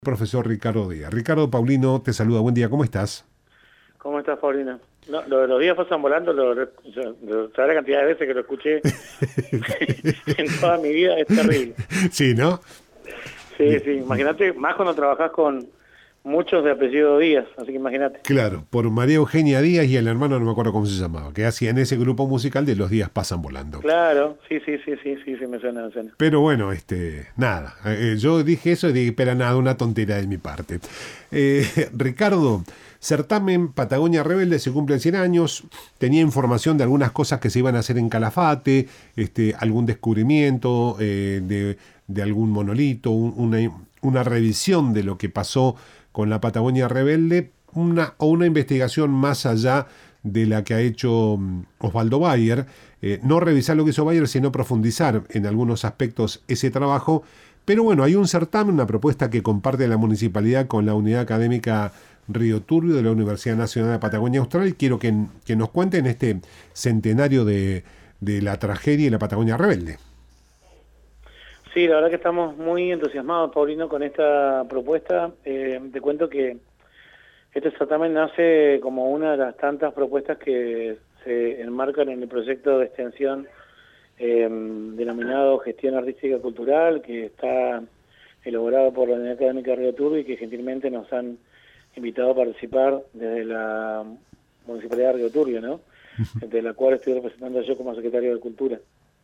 Profesor Ricardo Díaz. Ricardo Paulino te saluda, buen día, ¿cómo estás? ¿Cómo estás, Paulina? No, lo de los días pasan volando, ¿sabes la cantidad de veces que lo escuché en toda mi vida? Es terrible. Sí, ¿no? Sí, Bien. sí, imagínate, más cuando trabajás con muchos de apellido Díaz, así que imagínate. Claro, por María Eugenia Díaz y el hermano no me acuerdo cómo se llamaba, que hacían ese grupo musical de Los días pasan volando. Claro, sí, sí, sí, sí, sí, sí, me suena, me suena. Pero bueno, nada, yo dije eso y dije, pero nada, una tontería de mi parte. Ricardo, certamen Patagonia Rebelde se cumplen 100 años, tenía información de algunas cosas que se iban a hacer en Calafate, algún descubrimiento de algún monolito, una revisión de lo que pasó con la Patagonia Rebelde, una investigación más allá de la que ha hecho Osvaldo Bayer, no revisar lo que hizo Bayer, sino profundizar en algunos aspectos ese trabajo. Pero bueno, hay un certamen, una propuesta que comparte la municipalidad con la unidad académica Río Turbio de la Universidad Nacional de Patagonia Austral y quiero que nos cuenten este centenario de la tragedia y la Patagonia Rebelde. Sí, la verdad que estamos muy entusiasmados, Paulino, con esta propuesta. Te cuento que este certamen nace como una de las tantas propuestas que se enmarcan en el proyecto de extensión denominado Gestión Artística Cultural, que está elaborado por la Unidad Académica Río Turbio y que gentilmente nos han invitado a participar desde la Municipalidad de Río Turbio, ¿no? De la cual estoy representando yo como secretario de Cultura.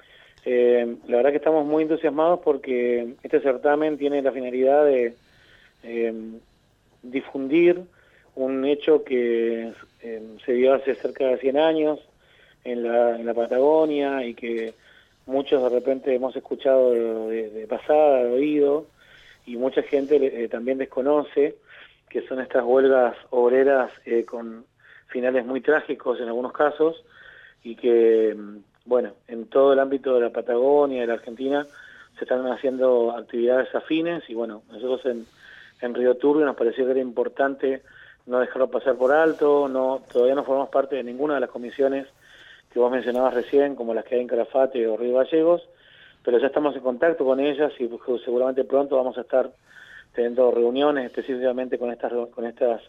La verdad que estamos muy entusiasmados porque este certamen tiene la finalidad de eh, difundir un hecho que se dio hace cerca de 100 años en la Patagonia y que muchos de repente hemos escuchado de pasada, de oído, y mucha gente también desconoce, que son estas huelgas obreras con finales muy trágicos en algunos casos, y que, bueno, en todo el ámbito de la Patagonia, de la Argentina, se están haciendo actividades afines, y bueno, nosotros en Río Turbio nos pareció que era importante no dejarlo pasar por alto, todavía no formamos parte de ninguna de las comisiones que vos mencionabas recién, como las que hay en Calafate o Río Gallegos, pero ya estamos en contacto con ellas y seguramente pronto vamos a estar teniendo reuniones específicamente con estas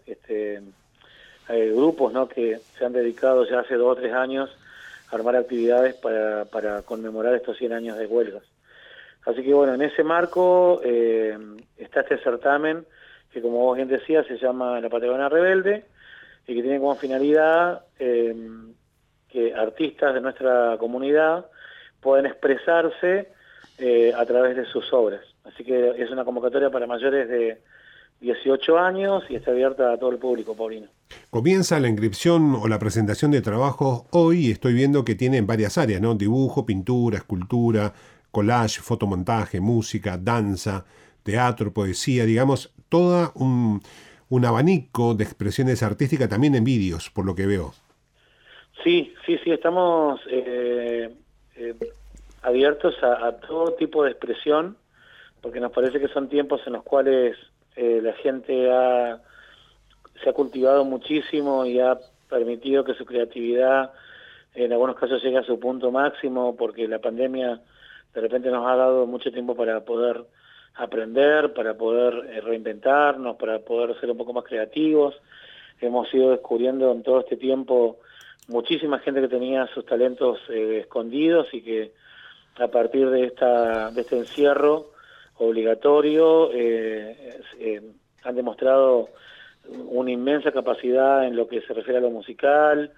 grupos, ¿no?, que se han dedicado ya hace 2 o 3 años a armar actividades para conmemorar estos 100 años de huelgas. Así que bueno, en ese marco está este certamen que, como vos bien decías, se llama La Patagonia Rebelde y que tiene como finalidad que artistas de nuestra comunidad pueden expresarse a través de sus obras. Así que es una convocatoria para mayores de 18 años y está abierta a todo el público, Paulino. Comienza la inscripción o la presentación de trabajos hoy y estoy viendo que tienen varias áreas, ¿no? Dibujo, pintura, escultura, collage, fotomontaje, música, danza, teatro, poesía, digamos, un abanico de expresiones artísticas también en vídeos, por lo que veo. Sí, sí, sí, estamos eh, abiertos a todo tipo de expresión, porque nos parece que son tiempos en los cuales la gente se ha cultivado muchísimo y ha permitido que su creatividad en algunos casos llegue a su punto máximo, porque la pandemia de repente nos ha dado mucho tiempo para poder aprender, para poder reinventarnos, para poder ser un poco más creativos. Hemos ido descubriendo en todo este tiempo muchísima gente que tenía sus talentos escondidos y que a partir de este encierro obligatorio han demostrado una inmensa capacidad en lo que se refiere a lo musical,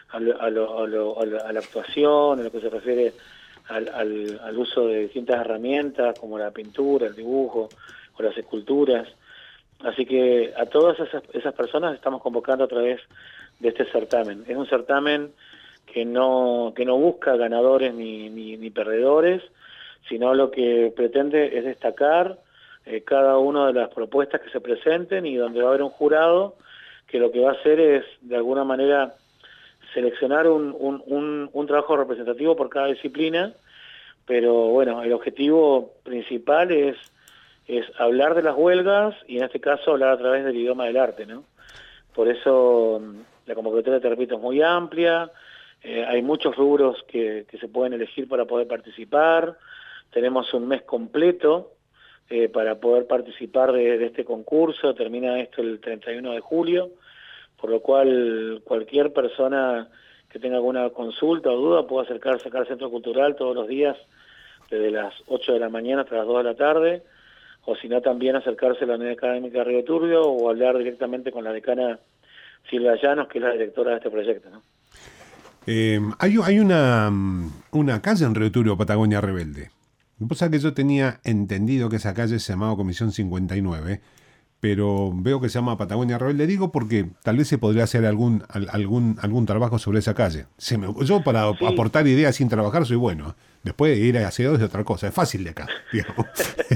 a la actuación, en lo que se refiere al uso de distintas herramientas como la pintura, el dibujo o las esculturas. Así que a todas esas personas estamos convocando a través de este certamen. Es un certamen que no busca ganadores ni perdedores, sino lo que pretende es destacar cada una de las propuestas que se presenten y donde va a haber un jurado que lo que va a hacer es, de alguna manera, seleccionar un trabajo representativo por cada disciplina, pero bueno, el objetivo principal es hablar de las huelgas y en este caso hablar a través del idioma del arte, ¿no? Por eso la convocatoria, te repito, es muy amplia, hay muchos rubros que se pueden elegir para poder participar, tenemos un mes completo para poder participar de este concurso. Termina esto el 31 de julio, por lo cual cualquier persona que tenga alguna consulta o duda puede acercarse acá al Centro Cultural todos los días, desde las 8 de la mañana hasta las 2 de la tarde, o si no también acercarse a la Unidad Académica de Río Turbio o hablar directamente con la decana Silvia Llanos, que es la directora de este proyecto, ¿no? Hay una calle en Río Turbio, Patagonia Rebelde. Vos sabés que yo tenía entendido que esa calle se llamaba Comisión 59, pero veo que se llama Patagonia Rebelde. Digo porque tal vez se podría hacer algún trabajo sobre esa calle. Yo para Sí. aportar ideas sin trabajar soy bueno. Después de ir a hacer es otra cosa. Es fácil de acá, digamos.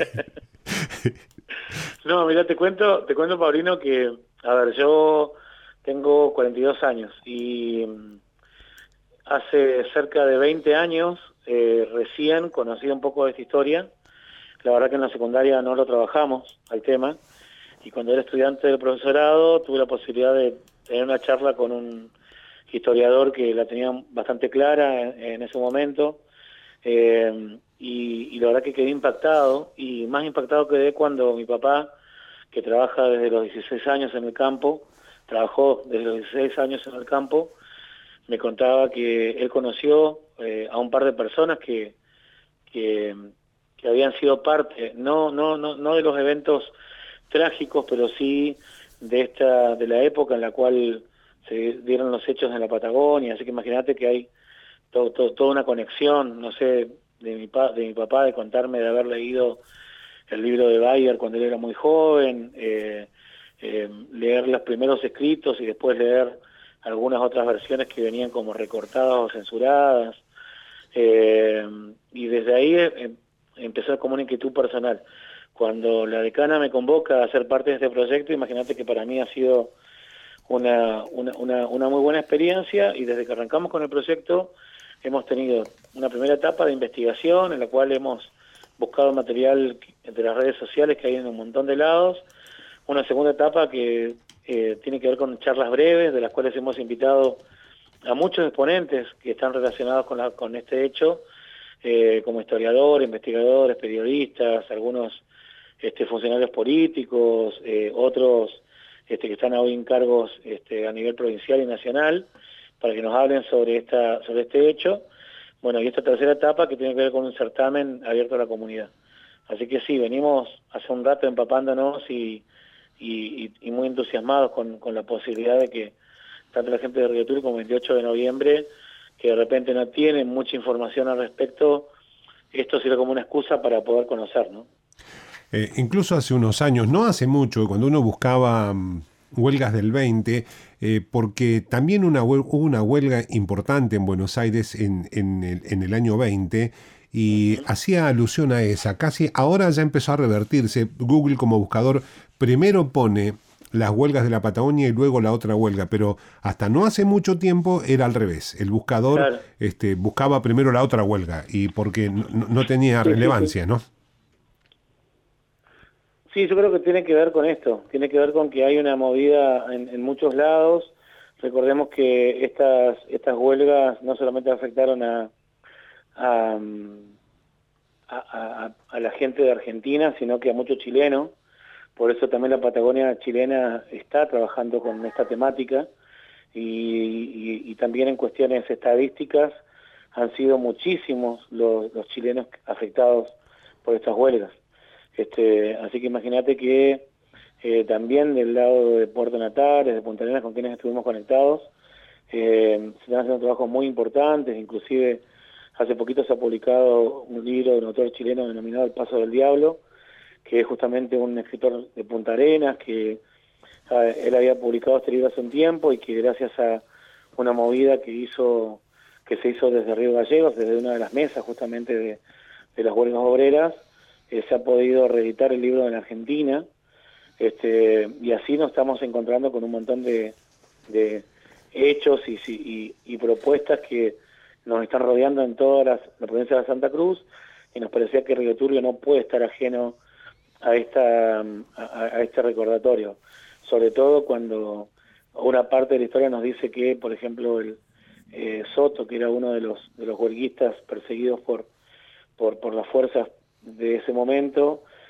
No, mira, te cuento, Paulino, que, a ver, yo tengo 42 años y hace cerca de 20 años recién conocí un poco de esta historia. La verdad que en la secundaria no lo trabajamos al tema, y cuando era estudiante del profesorado tuve la posibilidad de tener una charla con un historiador que la tenía bastante clara en ese momento, y la verdad que quedé impactado, y más impactado quedé cuando mi papá, que trabaja desde los 16 años en el campo, trabajó desde los 16 años en el campo, me contaba que él conoció a un par de personas que, que habían sido parte, no de los eventos trágicos, pero sí de la época en la cual se dieron los hechos en la Patagonia. Así que imagínate que hay toda una conexión, no sé, de mi papá, de contarme de haber leído el libro de Bayer cuando él era muy joven, leer los primeros escritos y después leer algunas otras versiones que venían como recortadas o censuradas, y desde ahí empezó como una inquietud personal. Cuando la decana me convoca a ser parte de este proyecto, imagínate que para mí ha sido una muy buena experiencia, y desde que arrancamos con el proyecto hemos tenido una primera etapa de investigación en la cual hemos buscado material de las redes sociales que hay en un montón de lados, una segunda etapa que tiene que ver con charlas breves, de las cuales hemos invitado a muchos exponentes que están relacionados con este hecho, como historiadores, investigadores, periodistas, algunos funcionarios políticos, otros que están hoy en cargos a nivel provincial y nacional, para que nos hablen sobre este hecho. Bueno, y esta tercera etapa que tiene que ver con un certamen abierto a la comunidad. Así que sí, venimos hace un rato empapándonos y muy entusiasmados con la posibilidad de que tanto la gente de Río Turbio como el 28 de noviembre, que de repente no tienen mucha información al respecto, esto sirve como una excusa para poder conocer, ¿no? Incluso hace unos años, no hace mucho, cuando uno buscaba huelgas del 20, porque también hubo una huelga importante en Buenos Aires en el año 20, y Uh-huh. hacía alusión a esa. Casi ahora ya empezó a revertirse. Google como buscador primero pone las huelgas de la Patagonia y luego la otra huelga, pero hasta no hace mucho tiempo era al revés. El buscador Claro. buscaba primero la otra huelga, y porque no tenía Sí, sí, sí. relevancia, ¿no? Sí, yo creo que tiene que ver con esto, tiene que ver con que hay una movida en muchos lados. Recordemos que estas huelgas no solamente afectaron a, a la gente de Argentina, sino que a muchos chilenos. Por eso también la Patagonia chilena está trabajando con esta temática, y también en cuestiones estadísticas han sido muchísimos los chilenos afectados por estas huelgas. Así que imagínate que también del lado de Puerto Natales, de Punta Arenas, con quienes estuvimos conectados, se están haciendo trabajos muy importantes. Inclusive hace poquito se ha publicado un libro de un autor chileno denominado El Paso del Diablo, que es justamente un escritor de Punta Arenas, que él había publicado este libro hace un tiempo, y que gracias a una movida que se hizo desde Río Gallegos, desde una de las mesas justamente de las huelgas obreras, se ha podido reeditar el libro en Argentina, y así nos estamos encontrando con un montón de hechos y propuestas que nos están rodeando en toda la provincia de Santa Cruz, y nos parecía que Río Turbio no puede estar ajeno a este recordatorio, sobre todo cuando una parte de la historia nos dice que, por ejemplo, el Soto, que era uno de los huelguistas perseguidos por las fuerzas de ese momento,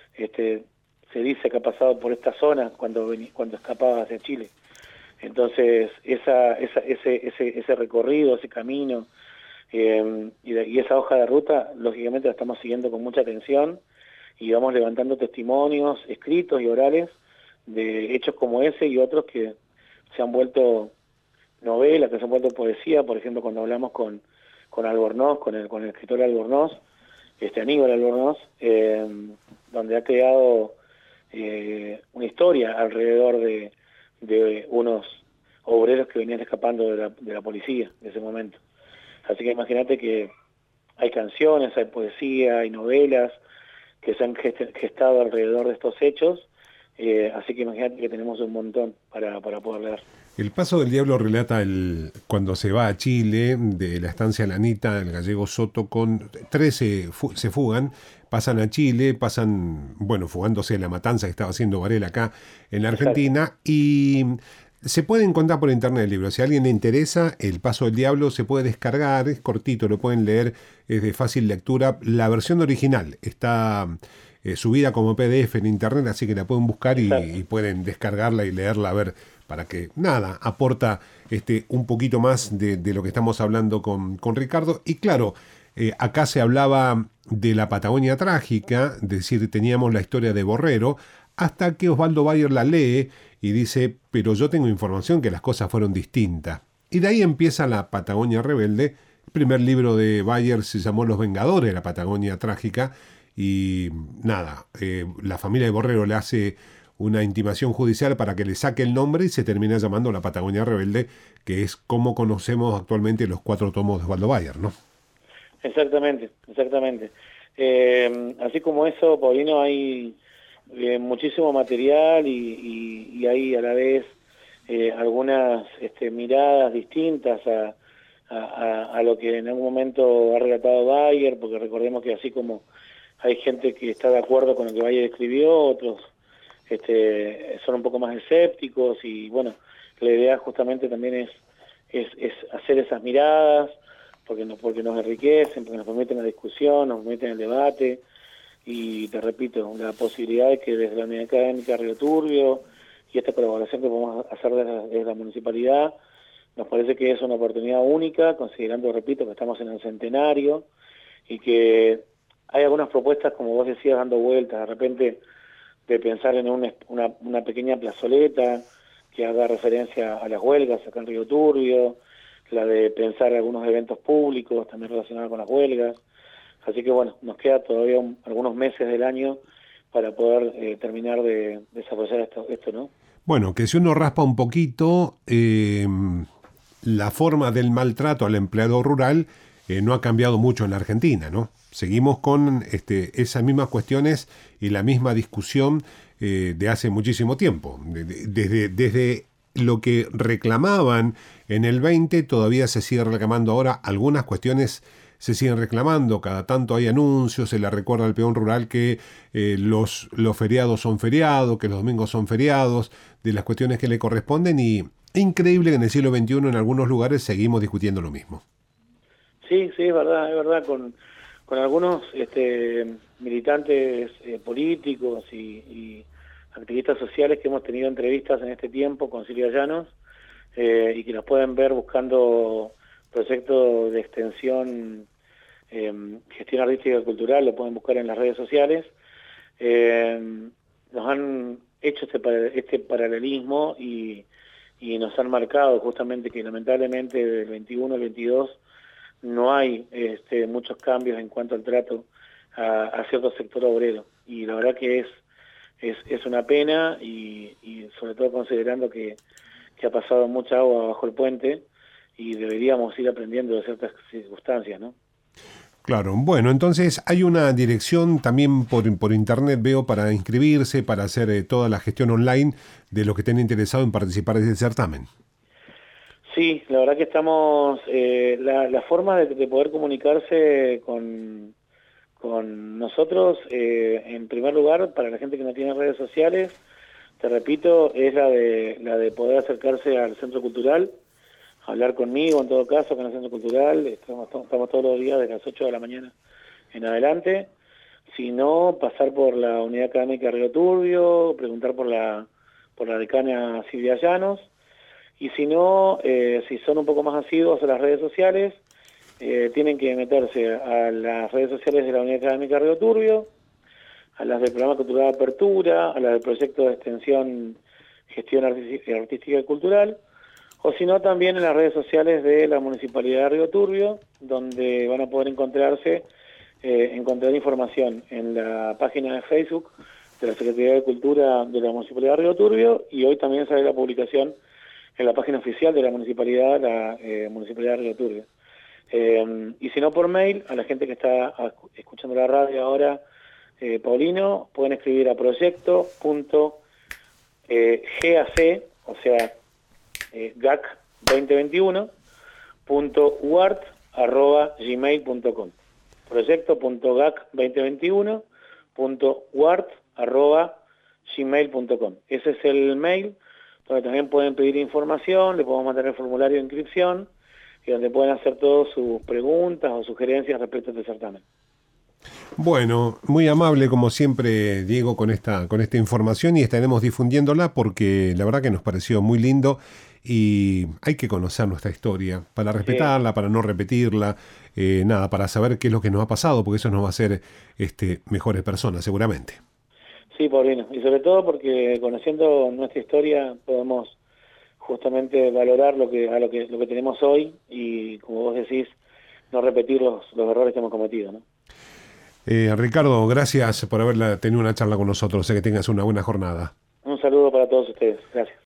se dice que ha pasado por esta zona cuando escapaba hacia Chile. Entonces, ese recorrido, ese camino y esa hoja de ruta, lógicamente la estamos siguiendo con mucha atención y vamos levantando testimonios escritos y orales de hechos como ese y otros que se han vuelto novelas, que se han vuelto poesía. Por ejemplo, cuando hablamos con Albornoz, con el escritor Albornoz, Aníbal Albornoz, donde ha creado una historia alrededor de unos obreros que venían escapando de la policía en ese momento. Así que imagínate que hay canciones, hay poesía, hay novelas que se han gestado alrededor de estos hechos, así que imagínate que tenemos un montón para poder leer. El Paso del Diablo relata cuando se va a Chile, de la estancia Lanita, el gallego Soto, con 13 se fugan, pasan a Chile, fugándose de la matanza que estaba haciendo Varela acá en la Argentina. Exacto. Y se puede encontrar por internet el libro. Si a alguien le interesa, El Paso del Diablo se puede descargar, es cortito, lo pueden leer, es de fácil lectura. La versión original está subida como PDF en internet, así que la pueden buscar y pueden descargarla y leerla, a ver, para que, aporta un poquito más de lo que estamos hablando con Ricardo. Y claro, acá se hablaba de la Patagonia trágica, es decir, teníamos la historia de Borrero, hasta que Osvaldo Bayer la lee y dice, pero yo tengo información que las cosas fueron distintas. Y de ahí empieza la Patagonia rebelde. El primer libro de Bayer se llamó Los Vengadores de la Patagonia trágica, y la familia de Borrero le hace una intimación judicial para que le saque el nombre y se termina llamando La Patagonia Rebelde, que es como conocemos actualmente los 4 tomos de Osvaldo Bayer, ¿no? Exactamente. Así como eso, Paulino, hay muchísimo material y hay a la vez algunas miradas distintas a lo que en algún momento ha relatado Bayer, porque recordemos que así como hay gente que está de acuerdo con lo que Bayer escribió, otros son un poco más escépticos, y bueno, la idea justamente también es hacer esas miradas, porque nos enriquecen, porque nos permiten la discusión, nos permiten el debate, y te repito, la posibilidad de que desde la Unidad Académica Río Turbio y esta colaboración que podemos hacer desde la municipalidad, nos parece que es una oportunidad única, considerando, repito, que estamos en el centenario y que hay algunas propuestas, como vos decías, dando vueltas, de repente, de pensar en una pequeña plazoleta que haga referencia a las huelgas acá en Río Turbio, la de pensar algunos eventos públicos también relacionados con las huelgas. Así que bueno, nos queda todavía algunos meses del año para poder terminar de desarrollar esto, ¿no? Bueno, que si uno raspa un poquito, la forma del maltrato al empleado rural no ha cambiado mucho en la Argentina, ¿no? Seguimos con esas mismas cuestiones y la misma discusión de hace muchísimo tiempo. Desde lo que reclamaban en el 20, todavía se sigue reclamando ahora. Algunas cuestiones se siguen reclamando, cada tanto hay anuncios, se le recuerda al peón rural que los feriados son feriados, que los domingos son feriados, de las cuestiones que le corresponden, y increíble que en el siglo XXI en algunos lugares seguimos discutiendo lo mismo. Sí, es verdad, con algunos militantes políticos y activistas sociales que hemos tenido entrevistas en este tiempo con Silvia Llanos, y que nos pueden ver buscando proyectos de extensión, gestión artística y cultural, lo pueden buscar en las redes sociales. Nos han hecho este paralelismo y nos han marcado justamente que lamentablemente del 21 al 22 no hay muchos cambios en cuanto al trato a cierto sector obrero, y la verdad que es una pena, y sobre todo considerando que ha pasado mucha agua bajo el puente y deberíamos ir aprendiendo de ciertas circunstancias, ¿no? Claro, bueno, entonces hay una dirección también por internet, veo, para inscribirse, para hacer toda la gestión online de los que estén interesados en participar de ese certamen. Sí, la verdad que estamos, la forma de poder comunicarse con nosotros, en primer lugar, para la gente que no tiene redes sociales, te repito, es la de poder acercarse al Centro Cultural, hablar conmigo en todo caso, con el Centro Cultural. Estamos todos los días de las 8 de la mañana en adelante. Si no, pasar por la unidad académica de Río Turbio, preguntar por la decana Silvia Llanos, y si no, si son un poco más asiduos a las redes sociales, tienen que meterse a las redes sociales de la unidad académica de Río Turbio, a las del programa cultural de apertura, a las del proyecto de extensión gestión artística y cultural, o si no también en las redes sociales de la Municipalidad de Río Turbio, donde van a poder encontrar información en la página de Facebook de la Secretaría de Cultura de la Municipalidad de Río Turbio, y hoy también sale la publicación en la página oficial de la Municipalidad, Municipalidad de Río Turbio. Y si no, por mail, a la gente que está escuchando la radio ahora, Paulino, pueden escribir a proyecto.gac, o sea, GAC 2021.wart@gmail.com. proyecto.gac2021.wart@gmail.com. Ese es el mail donde también pueden pedir información, le podemos mandar el formulario de inscripción y donde pueden hacer todas sus preguntas o sugerencias respecto a este certamen. Bueno, muy amable como siempre, Diego, con esta información, y estaremos difundiéndola porque la verdad que nos pareció muy lindo y hay que conocer nuestra historia para respetarla, para no repetirla, para saber qué es lo que nos ha pasado, porque eso nos va a hacer mejores personas, seguramente. Sí, Paulino, y sobre todo porque conociendo nuestra historia podemos justamente valorar lo que tenemos hoy y, como vos decís, no repetir los errores que hemos cometido, ¿no? Ricardo, gracias por haber tenido una charla con nosotros. Sé que tengas una buena jornada. Un saludo para todos ustedes. Gracias.